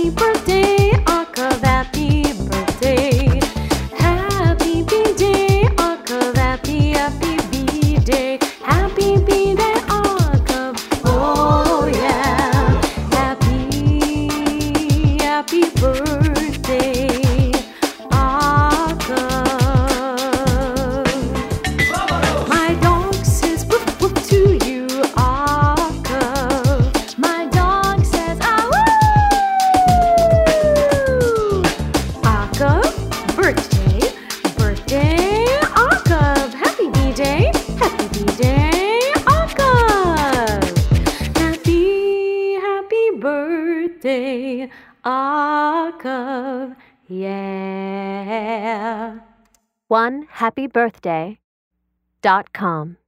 Happy birthday, Akov, happy birthday. Happy B-Day, Akov, happy B-Day. Happy B-Day, Akov, oh yeah. Happy birthday, Akov. My dog says woof woof to you, Akov. My dog says ah woo. Akov, birthday, Akov. Happy B-Day, Akov. Happy birthday, Akov, yeah. OneHappyBirthday.com